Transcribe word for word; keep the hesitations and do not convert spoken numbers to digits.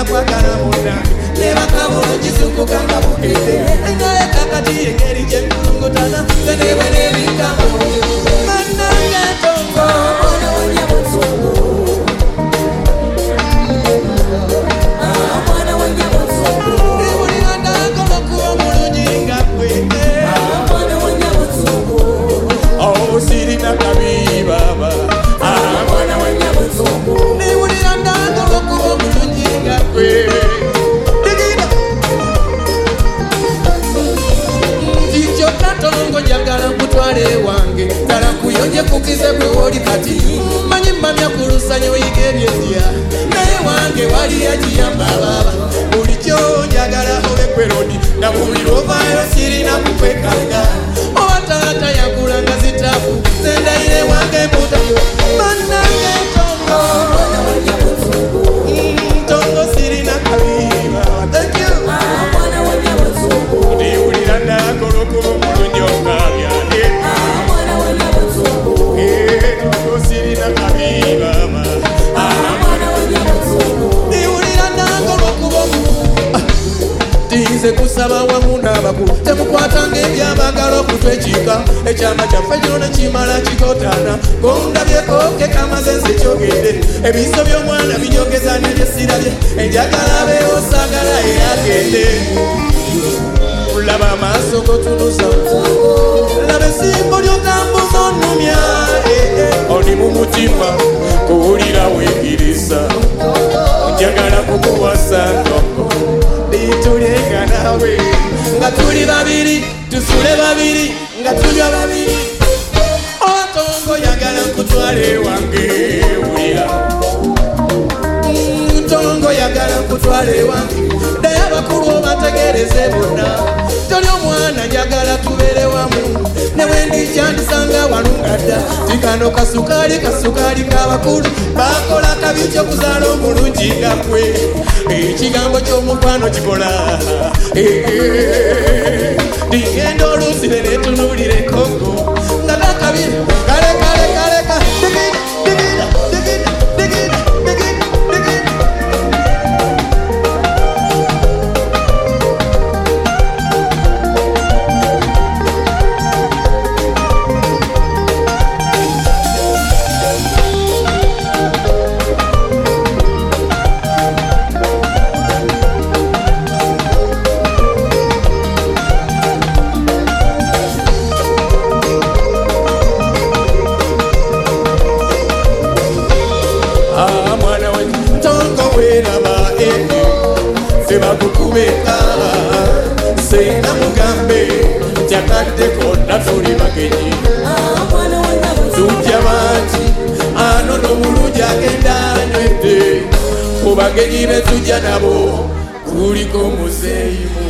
kwagala muna neba kabulu kisukuka nga bukete ngaye kakati engeri gyengulungutana zenebwe nebikamu mananga tongo mwana wa Nyabutongo mwana wa Nyabutongo ebulira ndakoma kuba mulungi nga kwete mwana wa Nyabutongo oh sirina kabi baba mwana wa Nyabutongo ebulira ndakoma kuba mulungi nga kwete Tongo jagala kutwale wange tala kuyonje kukize gwe woli kati manyi mbamya kulusanya oyige byezya naye wange wali yagiyamba baba bulijjo njagala obe kwerodi na mubiri ovaayo sirina kukwekanga oba taata yakulanga zitafu sendayire wange mputa bannange tongo tongo sirina kabiba thank you ndiwulira ndagolokuba omulungi okabyane sirina kabibama ndiwulira ndagolokuba tinze kusaba wamu n'abakulu temukwatanga ebyabagala okutwekika ekyama kyaffe kino nekimala kikotana gondabyeko kekamaze nze kyogedde ebiso by'omwana binyogeza nebyesirabye enjagala beosagala eyagende laba amaaso gotunuza laba esimbo lyotambuza onumya oli mu mutima kuwulira weekiriza njagala kukuwasa ntongo litulenga nawe nga tuli babiri tusule babiri nga tulya babiri otongo yagala nkutwale wange wulira ntongo yagala nkutwale wange naye abakulu obategereze bonna toli omwana njagala tubeere wamu newendi kyandisanga walunga dda tikano kasukali kasukali k'abakulu bakola kabi kyokuzaala omulungi nga ggwe ekigambo ky'omukwano kikola digenda olusire netunuulire kongo nga takabiri kale kale kale ka digida digida digida digida digida sebakukubeka sena mugambe jakadde konna tuli bagenyi tujja bangi ano n'omulungi agenda anywedde ku bagenyi be tujja nabo kuliko muzeeyi